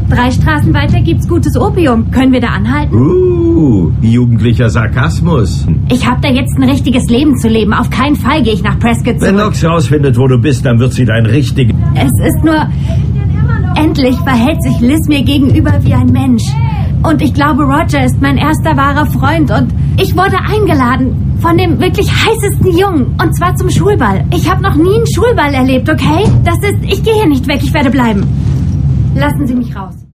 3 Straßen weiter gibt's gutes Opium. Können wir da anhalten? Jugendlicher Sarkasmus. Ich habe da jetzt ein richtiges Leben zu leben. Auf keinen Fall gehe ich nach Prescott zurück. Wenn Nox rausfindet, wo du bist, dann wird sie dein richtiger... Es ist nur... Endlich verhält sich Liz mir gegenüber wie ein Mensch. Und ich glaube, Roger ist mein erster wahrer Freund. Und ich wurde eingeladen von dem wirklich heißesten Jungen. Und zwar zum Schulball. Ich habe noch nie einen Schulball erlebt, okay? Ich gehe hier nicht weg, ich werde bleiben. Lassen Sie mich raus.